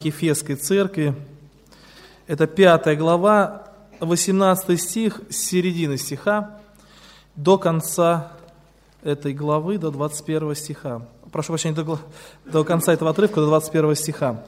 к Ефесской церкви. Это 5 глава, 18 стих, с середины стиха до конца этой главы, до 21 стиха. Прошу прощения, до конца этого отрывка, до 21 стиха.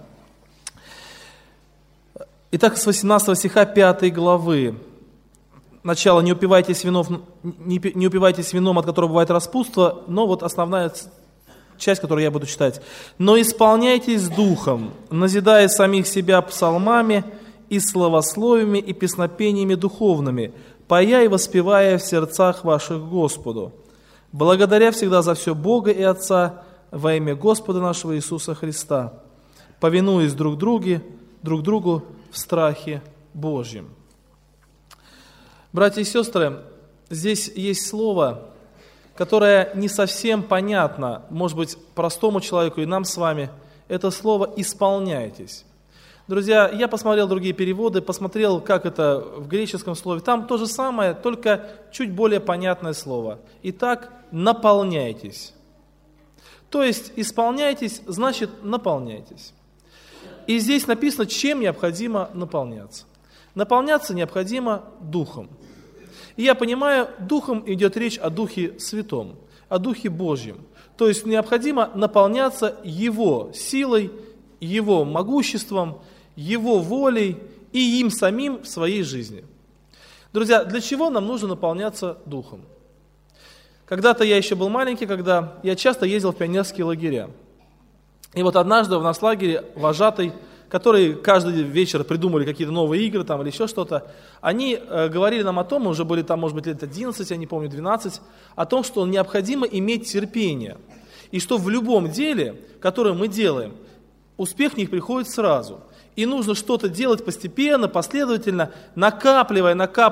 Итак, с 18 стиха 5 главы. Начало: «Не упивайтесь вином, от которого бывает распутство», но вот основная часть, которую я буду читать. «Но исполняйтесь духом, назидая самих себя псалмами и словословиями и песнопениями духовными, поя и воспевая в сердцах ваших Господу, благодаря всегда за все Бога и Отца во имя Господа нашего Иисуса Христа, повинуясь друг другу в страхе Божьем». Братья и сестры, здесь есть слово, которое не совсем понятно, может быть, простому человеку и нам с вами. Это слово «исполняйтесь». Друзья, я посмотрел другие переводы, посмотрел, как это в греческом слове. Там то же самое, только чуть более понятное слово. Итак, наполняйтесь. То есть, исполняйтесь, значит, наполняйтесь. И здесь написано, чем необходимо наполняться. Наполняться необходимо Духом. И я понимаю, Духом идет речь о Духе Святом, о Духе Божьем. То есть необходимо наполняться Его силой, Его могуществом, Его волей и им самим в своей жизни. Друзья, для чего нам нужно наполняться Духом? Когда-то я еще был маленький, когда я часто ездил в пионерские лагеря. И вот однажды в нас лагере вожатый, которые каждый вечер придумали какие-то новые игры там, или еще что-то, они говорили нам о том, мы уже были там, может быть, лет 11, я не помню, 12, о том, что необходимо иметь терпение. И что в любом деле, которое мы делаем, успех не приходит сразу. И нужно что-то делать постепенно, последовательно, накапливая,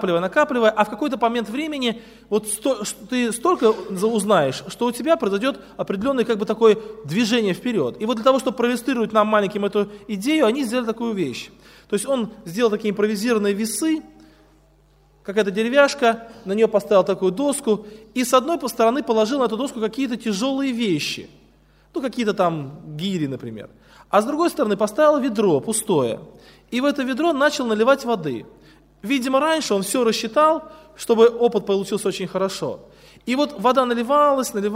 а в какой-то момент времени вот ты столько узнаешь, что у тебя произойдет определенное такое движение вперед. И вот для того, чтобы проиллюстрировать нам маленьким эту идею, они сделали такую вещь. То есть он сделал такие импровизированные весы, какая-то деревяшка, на нее поставил такую доску, и с одной стороны положил на эту доску какие-то тяжелые вещи, какие-то там гири, например. А с другой стороны поставил ведро пустое, и в это ведро начал наливать воды. Видимо, раньше он все рассчитал, чтобы опыт получился очень хорошо. И вот вода наливалась, и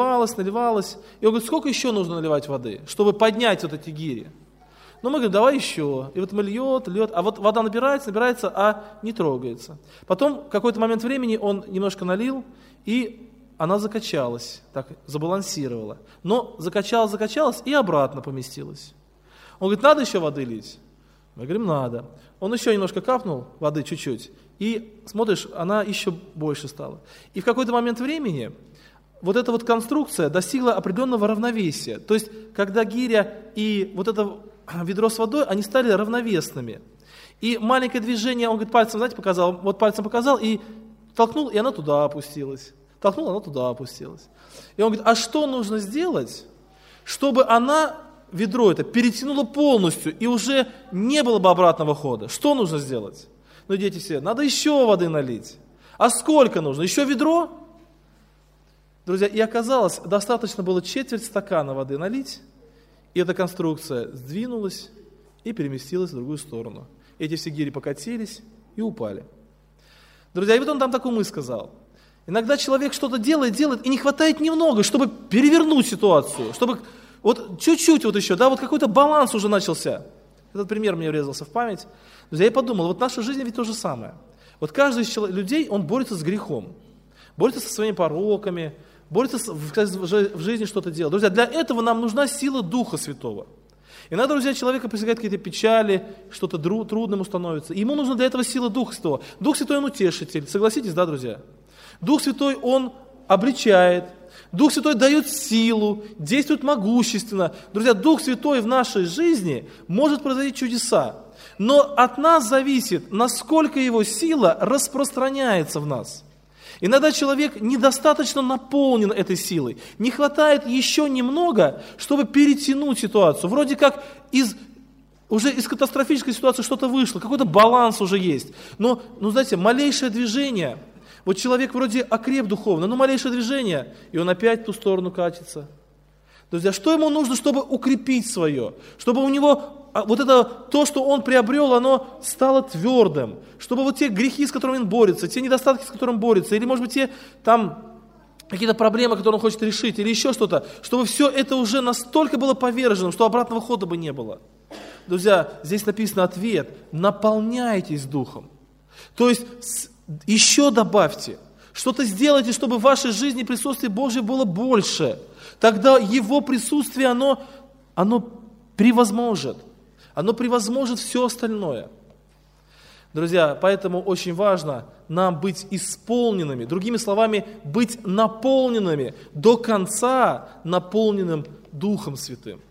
он говорит, сколько еще нужно наливать воды, чтобы поднять вот эти гири? Ну, мы говорим, давай еще. И вот мы льет, а вот вода набирается, а не трогается. Потом в какой-то момент времени он немножко налил, и она закачалась, так забалансировала. Но закачалась и обратно поместилась. Он говорит, надо еще воды лить? Мы говорим, надо. Он еще немножко капнул воды чуть-чуть, и смотришь, она еще больше стала. И в какой-то момент времени вот эта вот конструкция достигла определенного равновесия. То есть, когда гиря и вот это ведро с водой, они стали равновесными. И маленькое движение, он говорит, пальцем показал, и толкнул, и она туда опустилась. И он говорит, а что нужно сделать, чтобы ведро это перетянуло полностью, и уже не было бы обратного хода? Что нужно сделать? Ну, дети все, надо еще воды налить. А сколько нужно? Еще ведро? Друзья, и оказалось, достаточно было четверть стакана воды налить, и эта конструкция сдвинулась и переместилась в другую сторону. Эти все гири покатились и упали. Друзья, и вот он там такую мысль сказал. Иногда человек что-то делает, и не хватает немного, чтобы перевернуть ситуацию, чтобы вот чуть-чуть вот еще, вот какой-то баланс уже начался. Этот пример мне врезался в память. Друзья, я подумал, вот наша жизнь ведь то же самое. Вот каждый из людей, он борется с грехом, борется со своими пороками, борется в жизни что-то делать. Друзья, для этого нам нужна сила Духа Святого. Иногда, друзья, человека присягает какие-то печали, что-то трудным становится. Ему нужна для этого сила Духа Святого. Дух Святой, он утешитель. Согласитесь, да, друзья? Дух Святой, он обличает. Дух Святой дает силу, действует могущественно. Друзья, Дух Святой в нашей жизни может произойти чудеса. Но от нас зависит, насколько Его сила распространяется в нас. Иногда человек недостаточно наполнен этой силой. Не хватает еще немного, чтобы перетянуть ситуацию. Вроде как уже из катастрофической ситуации что-то вышло, какой-то баланс уже есть. Но знаете, малейшее движение, вот человек вроде окреп духовно, но малейшее движение, и он опять в ту сторону катится. Друзья, что ему нужно, чтобы укрепить свое? Чтобы у него вот это, то, что он приобрел, оно стало твердым. Чтобы вот те грехи, с которыми он борется, те недостатки, с которыми он борется, или, может быть, те там какие-то проблемы, которые он хочет решить, или еще что-то, чтобы все это уже настолько было повержено, что обратного хода бы не было. Друзья, здесь написано ответ: наполняйтесь Духом. То есть еще добавьте, что-то сделайте, чтобы в вашей жизни присутствие Божье было больше. Тогда Его присутствие, оно превозможет все остальное. Друзья, поэтому очень важно нам быть исполненными, другими словами, быть наполненными, до конца наполненным Духом Святым.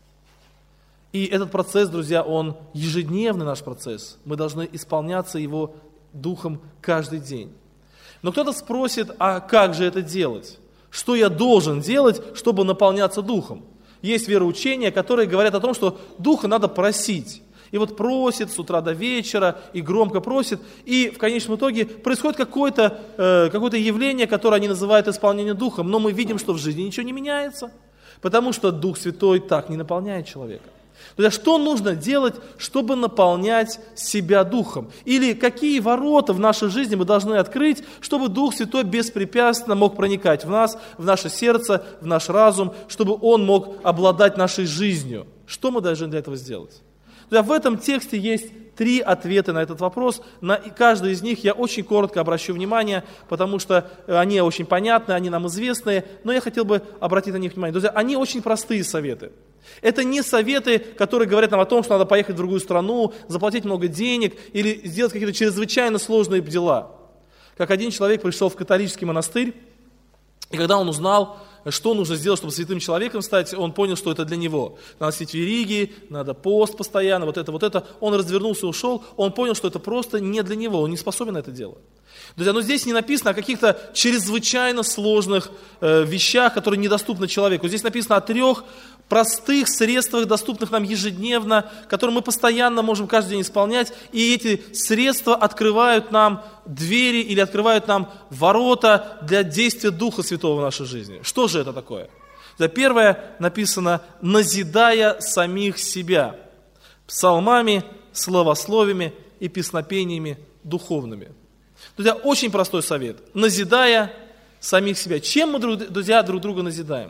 И этот процесс, друзья, он ежедневный наш процесс. Мы должны исполняться Его Духом каждый день. Но кто-то спросит, а как же это делать? Что я должен делать, чтобы наполняться Духом? Есть вероучения, которые говорят о том, что Духа надо просить. И вот просит с утра до вечера, и громко просит, и в конечном итоге происходит какое-то явление, которое они называют исполнением Духом, но мы видим, что в жизни ничего не меняется, потому что Дух Святой так не наполняет человека. Друзья, что нужно делать, чтобы наполнять себя Духом? Или какие ворота в нашей жизни мы должны открыть, чтобы Дух Святой беспрепятственно мог проникать в нас, в наше сердце, в наш разум, чтобы Он мог обладать нашей жизнью? Что мы должны для этого сделать? Друзья, в этом тексте есть 3 ответа на этот вопрос. На каждый из них я очень коротко обращу внимание, потому что они очень понятны, они нам известны, но я хотел бы обратить на них внимание. Друзья, они очень простые советы. Это не советы, которые говорят нам о том, что надо поехать в другую страну, заплатить много денег или сделать какие-то чрезвычайно сложные дела. Как один человек пришел в католический монастырь, и когда он узнал, что нужно сделать, чтобы святым человеком стать, он понял, что это для него. Надо носить вериги, надо пост постоянно, вот это. Он развернулся и ушел, он понял, что это просто не для него, он не способен на это делать. Друзья, но здесь не написано о каких-то чрезвычайно сложных вещах, которые недоступны человеку. Здесь написано о 3 простых средствах, доступных нам ежедневно, которые мы постоянно можем каждый день исполнять, и эти средства открывают нам двери или открывают нам ворота для действия Духа Святого в нашей жизни. Что же это такое? Первое написано: назидая самих себя псалмами, славословиями и песнопениями духовными. Друзья, очень простой совет. Назидая самих себя. Чем мы, друзья, друг друга назидаем?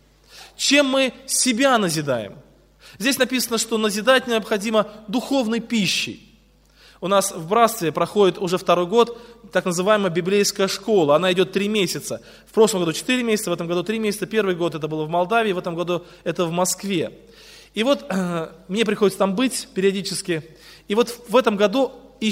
Чем мы себя назидаем? Здесь написано, что назидать необходимо духовной пищей. У нас в братстве проходит уже 2-й год так называемая библейская школа. Она идет 3 месяца. В прошлом году 4 месяца, в этом году 3 месяца. 1-й год это было в Молдавии, в этом году это в Москве. И вот мне приходится там быть периодически. И вот в этом году,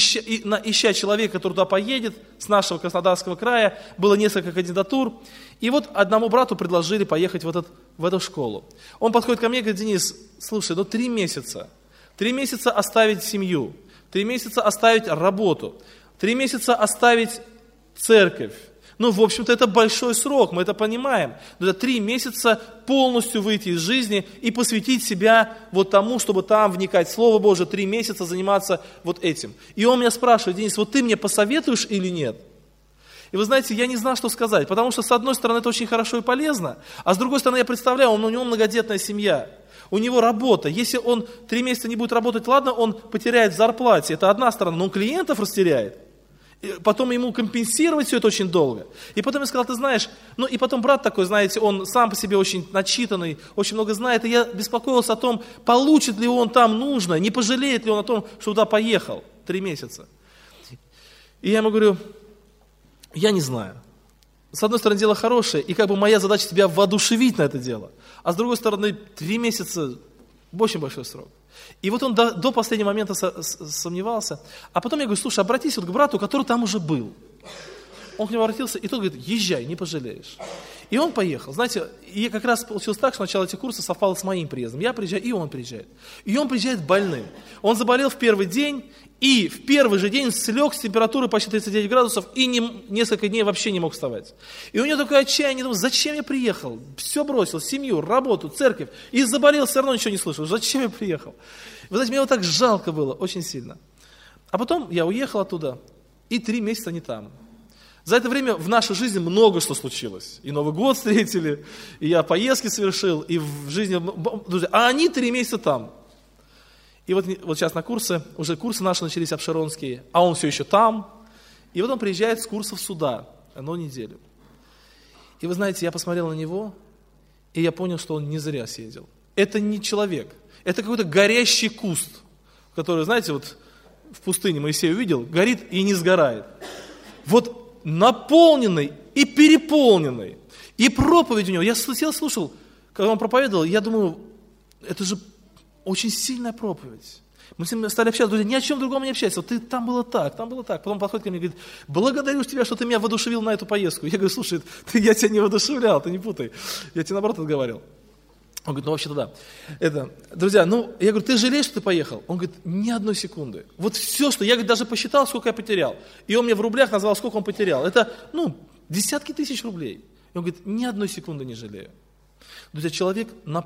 ища человека, который туда поедет, с нашего Краснодарского края, было несколько кандидатур. И вот одному брату предложили поехать в эту школу. Он подходит ко мне и говорит: Денис, слушай, 3 месяца. 3 месяца оставить семью, 3 месяца оставить работу, 3 месяца оставить церковь. В общем-то, это большой срок, мы это понимаем. Но 3 месяца полностью выйти из жизни и посвятить себя вот тому, чтобы там вникать в Слово Божие, 3 месяца заниматься вот этим. И он меня спрашивает: Денис, вот ты мне посоветуешь или нет? И вы знаете, я не знал, что сказать, потому что, с одной стороны, это очень хорошо и полезно, а с другой стороны, я представляю, у него многодетная семья, у него работа. Если он 3 месяца не будет работать, ладно, он потеряет в зарплате, это одна сторона, но он клиентов растеряет. Потом ему компенсировать все это очень долго. И потом я сказал: ты знаешь, и потом брат такой, знаете, он сам по себе очень начитанный, очень много знает, и я беспокоился о том, получит ли он там нужное, не пожалеет ли он о том, что туда поехал 3 месяца. И я ему говорю: я не знаю. С одной стороны, дело хорошее, и моя задача тебя воодушевить на это дело. А с другой стороны, 3 месяца – очень большой срок. И вот он до последнего момента сомневался. А потом я говорю: слушай, обратись к брату, который там уже был. Он к нему обратился, и тот говорит: езжай, не пожалеешь. И он поехал. Знаете, и как раз получилось так, что начало этих курсов совпало с моим приездом. Я приезжаю, и он приезжает. И он приезжает больным. Он заболел в первый день, и в первый же день слег с температурой почти 39 градусов, и несколько дней вообще не мог вставать. И у него такое отчаяние: думал, зачем я приехал? Все бросил, семью, работу, церковь, и заболел, все равно ничего не слышал. Зачем я приехал? Вы знаете, мне его так жалко было, очень сильно. А потом я уехал оттуда, и 3 месяца не там. За это время в нашей жизни много что случилось. И Новый год встретили, и я поездки совершил, и в жизни... Друзья, а они 3 месяца там. И вот сейчас на курсы, уже курсы наши начались обширонские, а он все еще там. И вот он приезжает с курсов сюда, одну неделю. И вы знаете, я посмотрел на него, и я понял, что он не зря съездил. Это не человек, это какой-то горящий куст, который, знаете, вот в пустыне Моисей увидел, горит и не сгорает. Вот наполненный и переполненный. И проповедь у него, я слушал, когда он проповедовал, я думаю, это же очень сильная проповедь. Мы с ним стали общаться, друзья, ни о чем другом не общаться. Вот ты, там было так. Потом подходит ко мне и говорит, благодарю тебя, что ты меня воодушевил на эту поездку. Я говорю, слушай, я тебя не воодушевлял, ты не путай. Я тебе наоборот отговаривал. Он говорит, вообще-то да. Друзья, я говорю, ты жалеешь, что ты поехал? Он говорит, ни одной секунды. Вот все, что, я, говорит, даже посчитал, сколько я потерял. И он мне в рублях назвал, сколько он потерял. Это, десятки тысяч рублей. И он говорит, ни одной секунды не жалею. Друзья, человек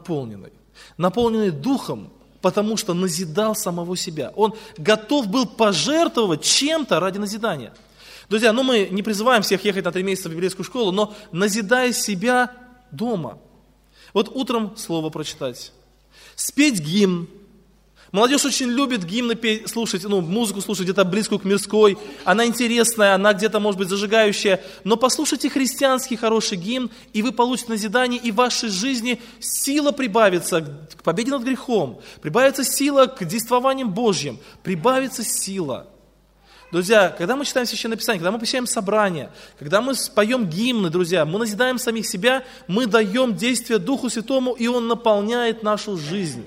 наполненный духом, потому что назидал самого себя. Он готов был пожертвовать чем-то ради назидания. Друзья, мы не призываем всех ехать на 3 месяца в библейскую школу, но назидая себя дома. Вот утром слово прочитать, спеть гимн. Молодежь очень любит гимны слушать, музыку слушать где-то близкую к мирской. Она интересная, она где-то, может быть, зажигающая. Но послушайте христианский хороший гимн, и вы получите назидание, и в вашей жизни сила прибавится к победе над грехом, прибавится сила к действованиям Божьим, прибавится сила. Друзья, когда мы читаем Священное Писание, когда мы посещаем собрания, когда мы поем гимны, друзья, мы назидаем самих себя, мы даем действие Духу Святому, и Он наполняет нашу жизнь.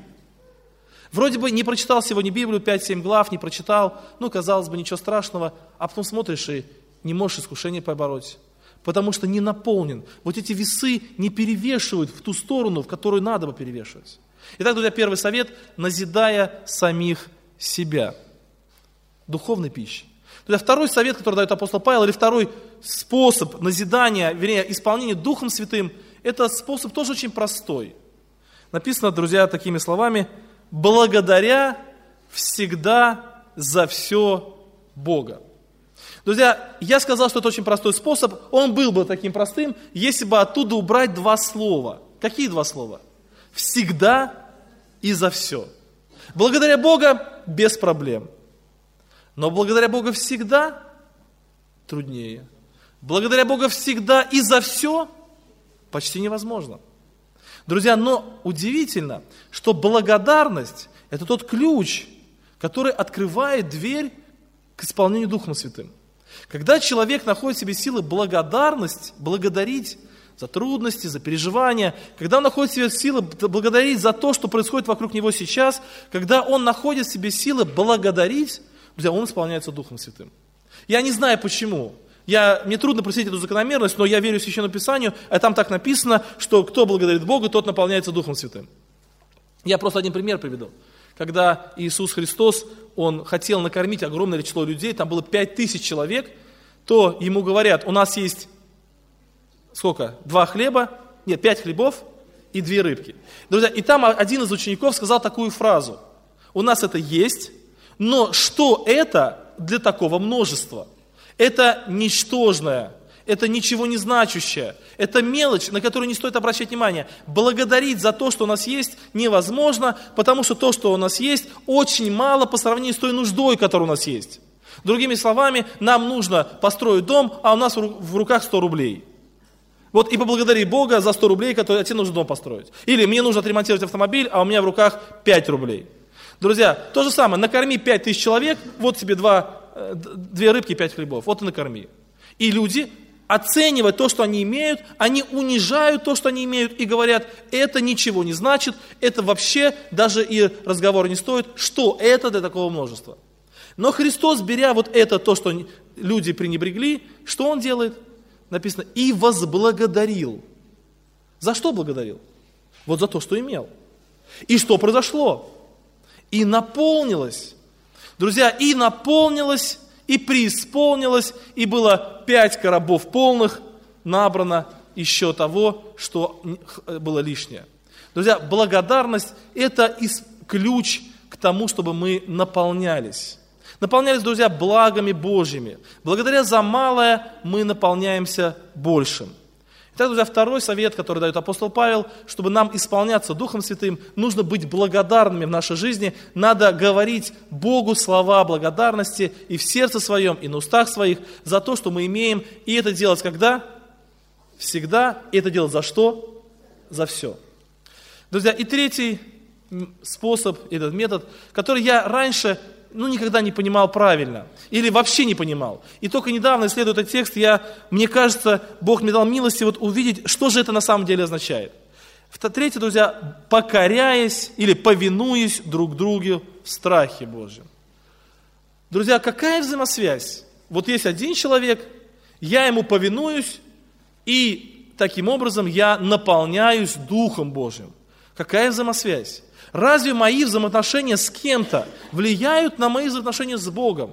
Вроде бы не прочитал сегодня Библию, 5-7 глав, не прочитал, казалось бы, ничего страшного, а потом смотришь и не можешь искушение побороть, потому что не наполнен. Вот эти весы не перевешивают в ту сторону, в которую надо бы перевешивать. Итак, друзья, первый совет – назидая самих себя. Духовной пищей. Друзья, второй совет, который дает апостол Павел, или второй способ назидания, исполнения Духом Святым, это способ тоже очень простой. Написано, друзья, такими словами: благодаря всегда за все Бога. Друзья, я сказал, что это очень простой способ, он был бы таким простым, если бы оттуда убрать 2 слова. Какие 2 слова? Всегда и за все. Благодаря Бога без проблем. Но благодаря Богу всегда труднее. Благодаря Богу всегда и за все почти невозможно. Друзья, но удивительно, что благодарность – это тот ключ, который открывает дверь к исполнению Духом Святым. Когда человек находит в себе силы благодарить за трудности, за переживания, когда он находит в себе силы благодарить за то, что происходит вокруг него сейчас, когда он находит в себе силы благодарить, друзья, он исполняется Духом Святым. Я не знаю почему. Мне трудно просить эту закономерность, но я верю Священному Писанию, а там так написано, что кто благодарит Бога, тот наполняется Духом Святым. Я просто один пример приведу. Когда Иисус Христос, Он хотел накормить огромное число людей, там было 5000 человек, то Ему говорят, у нас есть, 5 хлебов и 2 рыбки. Друзья, и там один из учеников сказал такую фразу: у нас это есть, но что это для такого множества? Это ничтожное, это ничего не значащее, это мелочь, на которую не стоит обращать внимание. Благодарить за то, что у нас есть, невозможно, потому что то, что у нас есть, очень мало по сравнению с той нуждой, которая у нас есть. Другими словами, нам нужно построить дом, а у нас в руках 100 рублей. Вот и поблагодари Бога за 100 рублей, которые тебе нужно дом построить. Или мне нужно отремонтировать автомобиль, а у меня в руках 5 рублей. Друзья, то же самое, накорми 5000 человек, вот тебе 2 рыбки и 5 хлебов, вот и накорми. И люди, оценивая то, что они имеют, они унижают то, что они имеют, и говорят, это ничего не значит, это вообще даже и разговора не стоит, что это для такого множества. Но Христос, беря вот это, то, что люди пренебрегли, что Он делает? Написано, и возблагодарил. За что благодарил? Вот за то, что имел. И что произошло? И наполнилось. Друзья, и наполнилось, и преисполнилось, и было 5 коробов полных, набрано еще того, что было лишнее. Друзья, благодарность – это ключ к тому, чтобы мы наполнялись. Наполнялись, друзья, благами Божьими. Благодаря за малое мы наполняемся большим. Итак, друзья, второй совет, который дает апостол Павел, чтобы нам исполняться Духом Святым, нужно быть благодарными в нашей жизни, надо говорить Богу слова благодарности и в сердце своем, и на устах своих за то, что мы имеем, и это делать когда? Всегда. И это делать за что? За все. Друзья, и третий способ, этот метод, который я раньше никогда не понимал правильно, или вообще не понимал. И только недавно, исследуя этот текст, мне кажется, Бог мне дал милости увидеть, что же это на самом деле означает. Третье, друзья, покоряясь или повинуясь друг другу в страхе Божьем. Друзья, какая взаимосвязь? Вот есть один человек, я ему повинуюсь, и таким образом я наполняюсь Духом Божьим. Какая взаимосвязь? Разве мои взаимоотношения с кем-то влияют на мои взаимоотношения с Богом?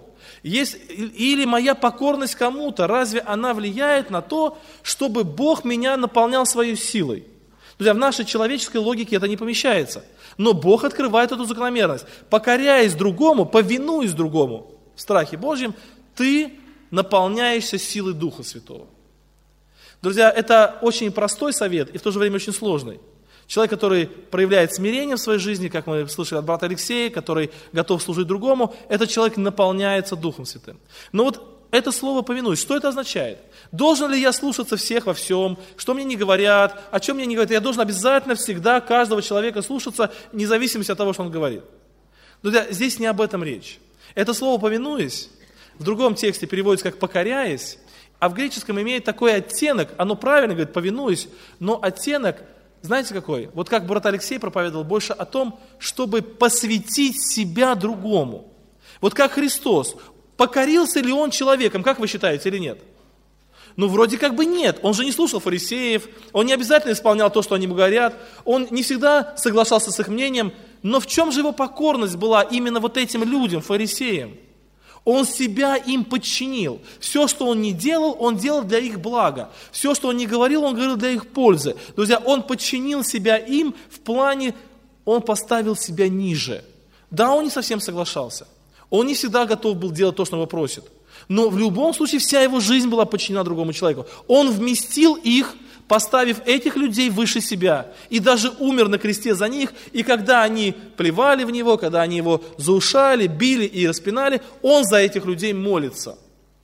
Или моя покорность кому-то, разве она влияет на то, чтобы Бог меня наполнял своей силой? Друзья, в нашей человеческой логике это не помещается. Но Бог открывает эту закономерность. Покоряясь другому, повинуясь другому в страхе Божьем, ты наполняешься силой Духа Святого. Друзья, это очень простой совет и в то же время очень сложный. Человек, который проявляет смирение в своей жизни, как мы слышали от брата Алексея, который готов служить другому, этот человек наполняется Духом Святым. Но вот это слово «повинуюсь», что это означает? Должен ли я слушаться всех во всем, что мне не говорят, о чем мне не говорят? Я должен обязательно всегда каждого человека слушаться, вне зависимости от того, что он говорит. Друзья, здесь не об этом речь. Это слово «повинуюсь» в другом тексте переводится как «покоряясь», а в греческом имеет такой оттенок, оно правильно говорит «повинуюсь», но оттенок, знаете какой? Вот как брат Алексей проповедовал больше о том, чтобы посвятить себя другому. Вот как Христос. Покорился ли он человеком, как вы считаете, или нет? Вроде как бы нет. Он же не слушал фарисеев, он не обязательно исполнял то, что они ему говорят, он не всегда соглашался с их мнением, но в чем же его покорность была именно вот этим людям, фарисеям? Он себя им подчинил. Все, что он не делал, он делал для их блага. Все, что он не говорил, он говорил для их пользы. Друзья, он подчинил себя им в плане, он поставил себя ниже. Да, он не совсем соглашался. Он не всегда готов был делать то, что он его просит. Но в любом случае вся его жизнь была подчинена другому человеку. Он вместил их, поставив этих людей выше себя. И даже умер на кресте за них. И когда они плевали в него, когда они его заушали, били и распинали, он за этих людей молится.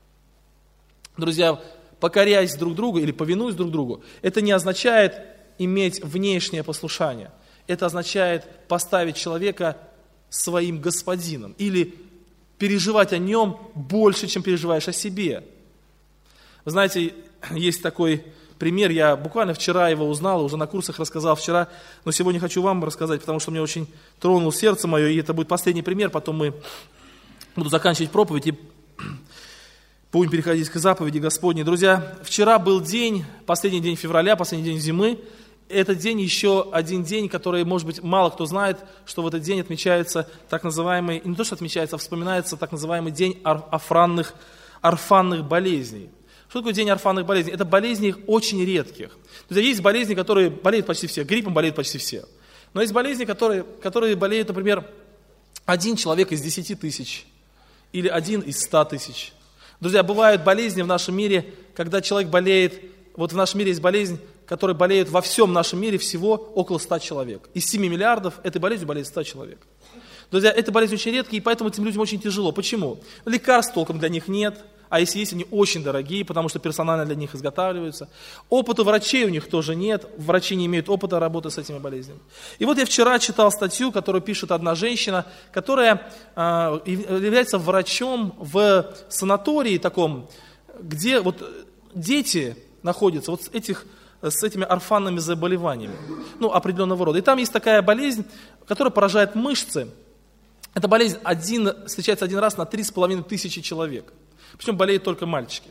Друзья, покоряясь друг другу или повинуясь друг другу, это не означает иметь внешнее послушание. Это означает поставить человека своим господином или переживать о нем больше, чем переживаешь о себе. Вы знаете, есть такой пример, я буквально вчера его узнал, уже на курсах рассказал вчера, но сегодня хочу вам рассказать, потому что мне очень тронул сердце мое, и это будет последний пример, потом мы буду заканчивать проповедь и будем переходить к заповеди Господней. Друзья, вчера был день, последний день февраля, последний день зимы. Этот день еще один день, который, может быть, мало кто знает, что в этот день отмечается так называемый, не то что отмечается, а вспоминается так называемый день орфанных болезней. Что такое день орфанных болезней? Это болезни очень редких. Друзья, есть болезни, которые болеют почти все, гриппом болеют почти все. Но есть болезни, которые болеют, например, 1 человек из 10 тысяч или 1 из 100 тысяч. Друзья, бывают болезни в нашем мире, когда человек болеет, вот в нашем мире есть болезнь, которые болеют во всем нашем мире всего около 100 человек. Из 7 миллиардов этой болезнью болеет 100 человек. Друзья, эта болезнь очень редкая, и поэтому этим людям очень тяжело. Почему? Лекарств толком для них нет, а если есть, они очень дорогие, потому что персонально для них изготавливаются. Опыта врачей у них тоже нет, врачи не имеют опыта работы с этими болезнями. И вот я вчера читал статью, которую пишет одна женщина, которая является врачом в санатории таком, где вот дети находятся вот с этими орфанными заболеваниями, определенного рода. И там есть такая болезнь, которая поражает мышцы. Эта болезнь встречается один раз на 3500 человек. Причем болеют только мальчики.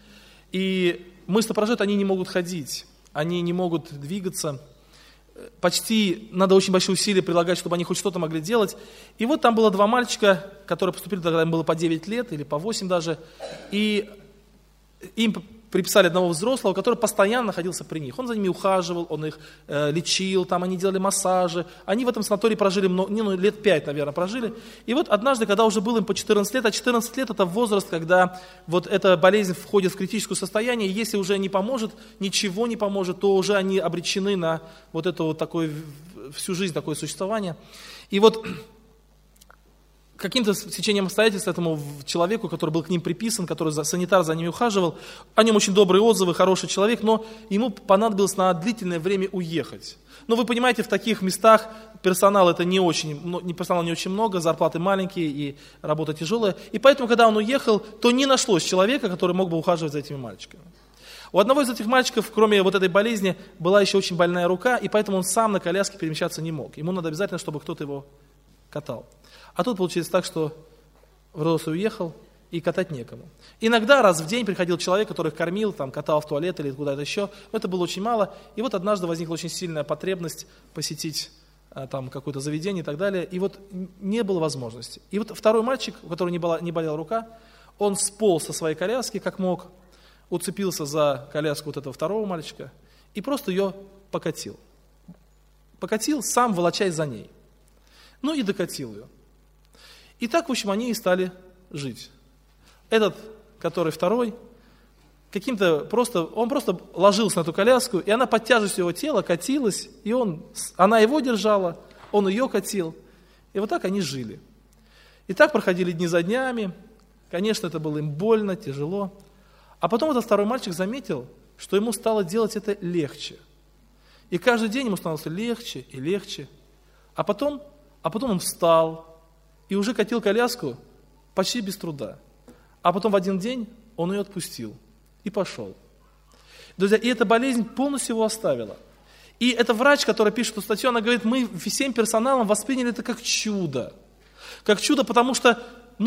И мышцы поражают, они не могут ходить, они не могут двигаться. Почти надо очень большие усилия прилагать, чтобы они хоть что-то могли делать. И вот там было 2 мальчика, которые поступили, тогда им было по 9 лет или по 8 даже. И им приписали одного взрослого, который постоянно находился при них. Он за ними ухаживал, он их лечил, там они делали массажи. Они в этом санатории прожили, лет 5, наверное, прожили. И вот однажды, когда уже было им по 14 лет, а 14 лет это возраст, когда вот эта болезнь входит в критическое состояние, и если уже не поможет, ничего не поможет, то уже они обречены на вот это вот такое, всю жизнь такое существование. И вот каким-то течением обстоятельств этому человеку, который был к ним приписан, который санитар за ними ухаживал, о нем очень добрые отзывы, хороший человек, но ему понадобилось на длительное время уехать. Но вы понимаете, в таких местах персонала не очень много, зарплаты маленькие и работа тяжелая. И поэтому, когда он уехал, то не нашлось человека, который мог бы ухаживать за этими мальчиками. У одного из этих мальчиков, кроме вот этой болезни, была еще очень больная рука, и поэтому он сам на коляске перемещаться не мог. Ему надо обязательно, чтобы кто-то его катал. А тут получилось так, что взрослый уехал, и катать некому. Иногда раз в день приходил человек, который их кормил, там, катал в туалет или куда-то еще, но это было очень мало. И вот однажды возникла очень сильная потребность посетить там какое-то заведение и так далее, и вот не было возможности. И вот второй мальчик, у которого не болела рука, он сполз со своей коляски, как мог, уцепился за коляску вот этого второго мальчика и просто ее покатил. Покатил, сам волочаясь за ней. Ну и докатил ее. И так, в общем, они и стали жить. Этот, который второй, он просто ложился на эту коляску, и она под тяжестью его тела катилась, и она его держала, он ее катил. И вот так они жили. И так проходили дни за днями. Конечно, это было им больно, тяжело. А потом этот второй мальчик заметил, что ему стало делать это легче. И каждый день ему становилось легче и легче. А потом он встал и уже катил коляску почти без труда. А потом в один день он ее отпустил и пошел. Друзья, и эта болезнь полностью его оставила. И это врач, который пишет эту статью, она говорит, мы всем персоналом восприняли это как чудо. Как чудо, потому что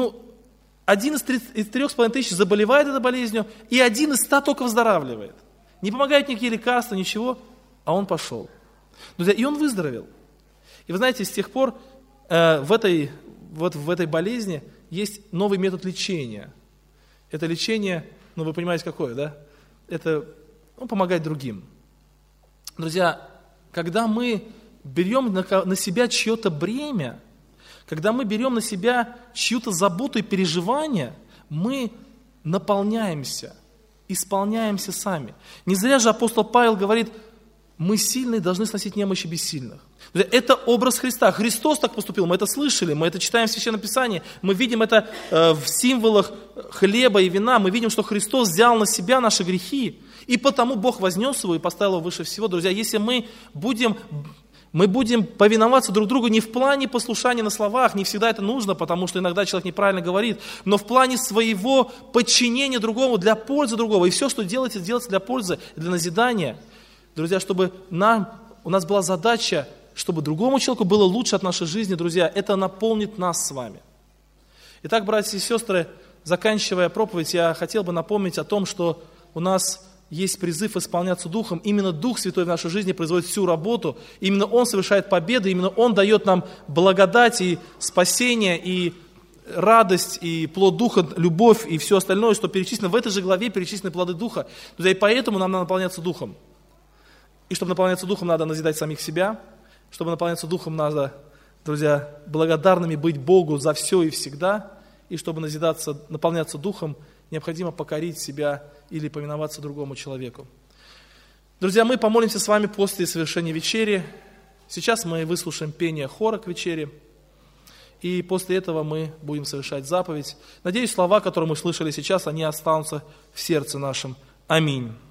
1 из 3,5 тысяч заболевает этой болезнью, и 1 из 100 только выздоравливает. Не помогают никакие лекарства, ничего, а он пошел. Друзья, и он выздоровел. И вы знаете, с тех пор в этой болезни есть новый метод лечения. Это лечение, вы понимаете, какое, да? Это помогать другим. Друзья, когда мы берем на себя чье-то бремя, когда мы берем на себя чью-то заботу и переживание, мы наполняемся, исполняемся сами. Не зря же апостол Павел говорит, мы сильные должны сносить немощи бессильных. Это образ Христа. Христос так поступил, мы это слышали, мы это читаем в Священном Писании, мы видим это в символах хлеба и вина, мы видим, что Христос взял на себя наши грехи, и потому Бог вознес его и поставил его выше всего. Друзья, если мы будем повиноваться друг другу не в плане послушания на словах, не всегда это нужно, потому что иногда человек неправильно говорит, но в плане своего подчинения другому, для пользы другого. И все, что делается для пользы, для назидания. Друзья, чтобы у нас была задача, чтобы другому человеку было лучше от нашей жизни, друзья, это наполнит нас с вами. Итак, братья и сестры, заканчивая проповедь, я хотел бы напомнить о том, что у нас есть призыв исполняться Духом. Именно Дух Святой в нашей жизни производит всю работу. Именно Он совершает победы, именно Он дает нам благодать и спасение, и радость, и плод Духа, любовь, и все остальное, что перечислено в этой же главе, перечислены плоды Духа. Друзья, и поэтому нам надо наполняться Духом. И чтобы наполняться Духом, надо назидать самих себя. Чтобы наполняться Духом, надо, друзья, благодарными быть Богу за все и всегда. И чтобы наполняться Духом, необходимо покорить себя или повиноваться другому человеку. Друзья, мы помолимся с вами после совершения вечери. Сейчас мы выслушаем пение хора к вечере. И после этого мы будем совершать заповедь. Надеюсь, слова, которые мы слышали сейчас, они останутся в сердце нашем. Аминь.